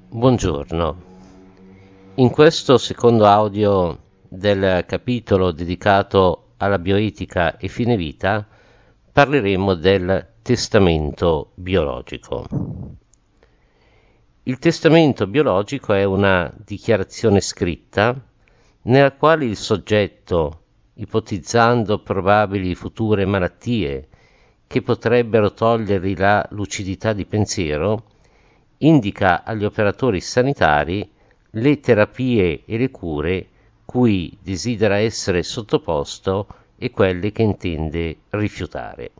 Buongiorno, in questo secondo audio del capitolo dedicato alla bioetica e fine vita parleremo del testamento biologico. Il testamento biologico è una dichiarazione scritta nella quale il soggetto, ipotizzando probabili future malattie che potrebbero togliergli la lucidità di pensiero, indica agli operatori sanitari le terapie e le cure cui desidera essere sottoposto e quelle che intende rifiutare.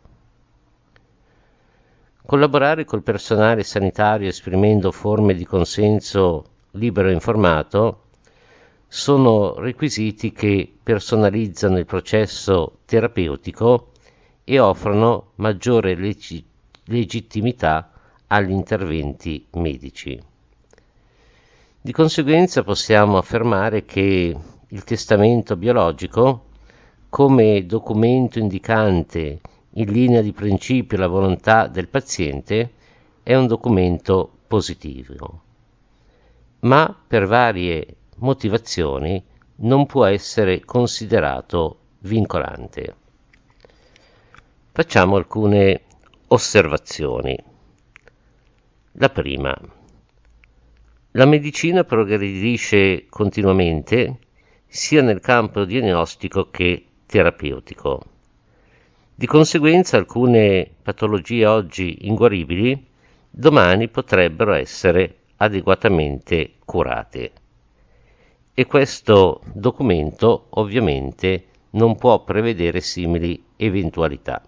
Collaborare col personale sanitario esprimendo forme di consenso libero e informato sono requisiti che personalizzano il processo terapeutico e offrono maggiore legittimità agli interventi medici. Di conseguenza possiamo affermare che il testamento biologico, come documento indicante in linea di principio la volontà del paziente, è un documento positivo, ma per varie motivazioni non può essere considerato vincolante. Facciamo alcune osservazioni. La prima: la medicina progredisce continuamente sia nel campo diagnostico che terapeutico. Di conseguenza alcune patologie oggi inguaribili domani potrebbero essere adeguatamente curate. E questo documento ovviamente non può prevedere simili eventualità.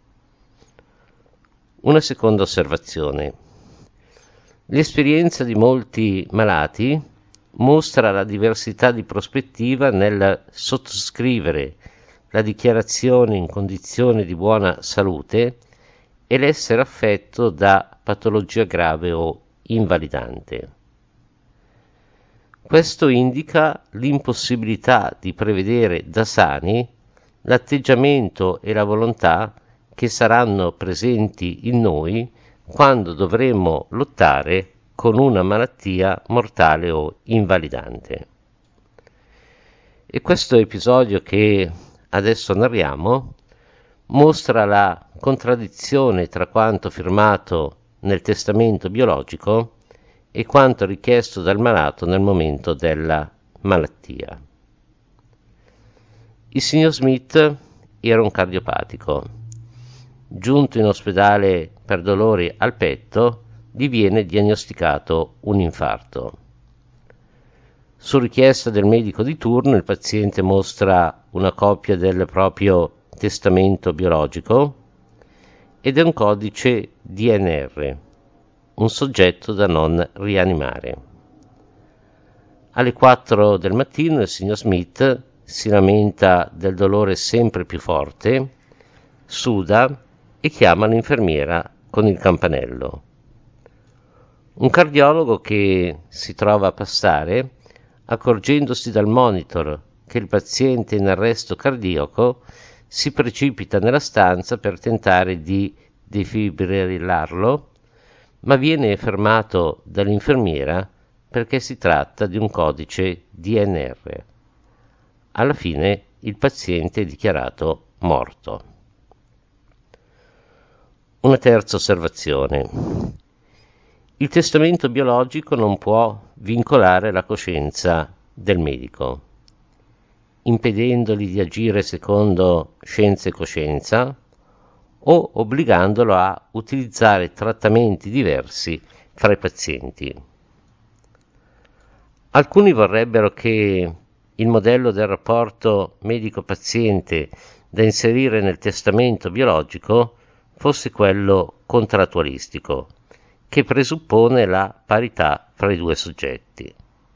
Una seconda osservazione: l'esperienza di molti malati mostra la diversità di prospettiva nel sottoscrivere la dichiarazione in condizione di buona salute e l'essere affetto da patologia grave o invalidante. Questo indica l'impossibilità di prevedere da sani l'atteggiamento e la volontà che saranno presenti in noi quando dovremo lottare con una malattia mortale o invalidante. E questo episodio che adesso narriamo mostra la contraddizione tra quanto firmato nel testamento biologico e quanto richiesto dal malato nel momento della malattia. Il signor Smith era un cardiopatico. Giunto in ospedale per dolori al petto, gli viene diagnosticato un infarto. Su richiesta del medico di turno, il paziente mostra una copia del proprio testamento biologico ed è un codice DNR, un soggetto da non rianimare. Alle 4 del mattino il signor Smith si lamenta del dolore sempre più forte, suda e chiama l'infermiera con il campanello. Un cardiologo che si trova a passare, accorgendosi dal monitor che il paziente è in arresto cardiaco, si precipita nella stanza per tentare di defibrillarlo, ma viene fermato dall'infermiera perché si tratta di un codice DNR. Alla fine il paziente è dichiarato morto. Una terza osservazione: il testamento biologico non può vincolare la coscienza del medico, impedendogli di agire secondo scienza e coscienza o obbligandolo a utilizzare trattamenti diversi fra i pazienti. Alcuni vorrebbero che il modello del rapporto medico-paziente da inserire nel testamento biologico fosse quello contrattualistico, che presuppone la parità fra i due soggetti.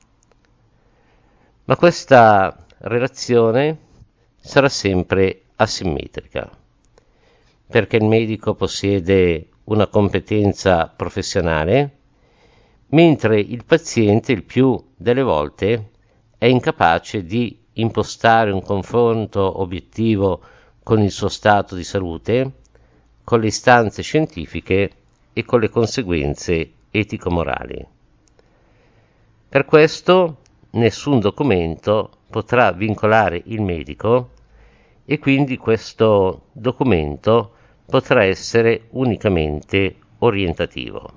Ma questa relazione sarà sempre asimmetrica, perché il medico possiede una competenza professionale, mentre il paziente il più delle volte è incapace di impostare un confronto obiettivo con il suo stato di salute, con le istanze scientifiche e con le conseguenze etico-morali. Per questo nessun documento potrà vincolare il medico e quindi questo documento potrà essere unicamente orientativo.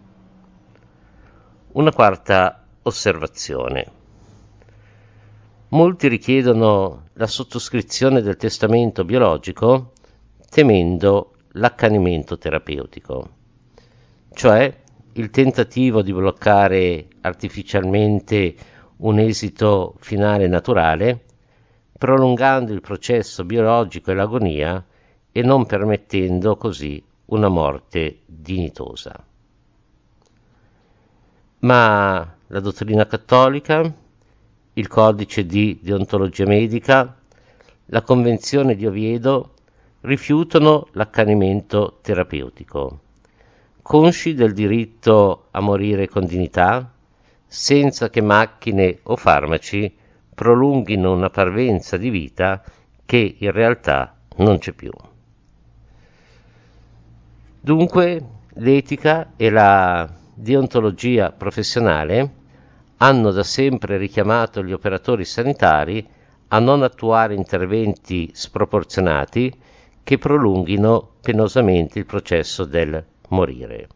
Una quarta osservazione. Molti richiedono la sottoscrizione del testamento biologico temendo l'accanimento terapeutico, cioè il tentativo di bloccare artificialmente un esito finale naturale, prolungando il processo biologico e l'agonia e non permettendo così una morte dignitosa. Ma la dottrina cattolica, il codice di deontologia medica, la Convenzione di Oviedo rifiutano l'accanimento terapeutico, consci del diritto a morire con dignità, senza che macchine o farmaci prolunghino una parvenza di vita che in realtà non c'è più. Dunque, l'etica e la deontologia professionale hanno da sempre richiamato gli operatori sanitari a non attuare interventi sproporzionati che prolunghino penosamente il processo del morire.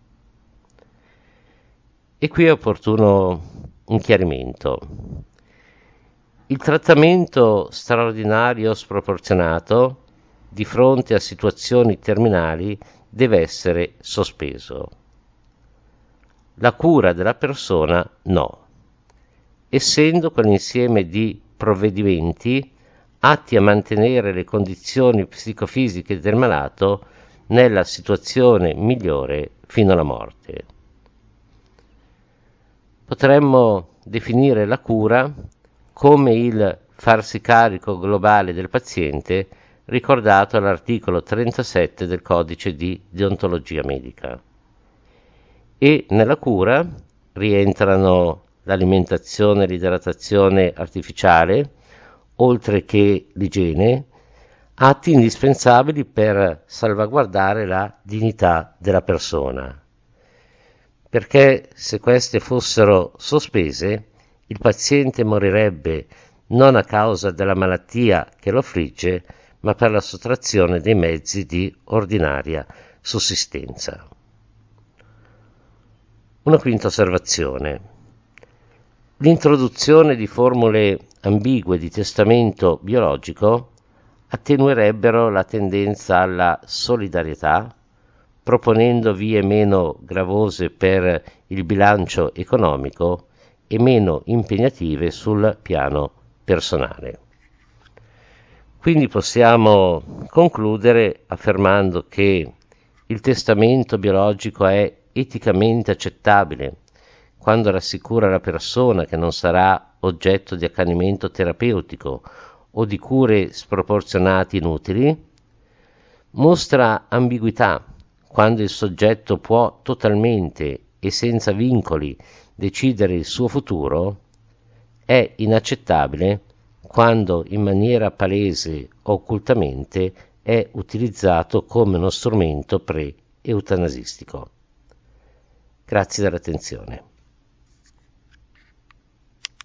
E qui è opportuno un chiarimento. Il trattamento straordinario sproporzionato di fronte a situazioni terminali deve essere sospeso. La cura della persona no, essendo quell'insieme di provvedimenti atti a mantenere le condizioni psicofisiche del malato nella situazione migliore fino alla morte. Potremmo definire la cura come il farsi carico globale del paziente ricordato all'articolo 37 del codice di deontologia medica. E nella cura rientrano l'alimentazione e l'idratazione artificiale, oltre che l'igiene, atti indispensabili per salvaguardare la dignità della persona. Perché se queste fossero sospese, il paziente morirebbe non a causa della malattia che lo affligge, ma per la sottrazione dei mezzi di ordinaria sussistenza. Una quinta osservazione. L'introduzione di formule ambigue di testamento biologico attenuerebbero la tendenza alla solidarietà, proponendo vie meno gravose per il bilancio economico e meno impegnative sul piano personale. Quindi possiamo concludere affermando che il testamento biologico è eticamente accettabile quando rassicura la persona che non sarà oggetto di accanimento terapeutico o di cure sproporzionate inutili, mostra ambiguità quando il soggetto può totalmente e senza vincoli decidere il suo futuro, è inaccettabile quando in maniera palese o occultamente è utilizzato come uno strumento pre-eutanasistico. Grazie dell'attenzione.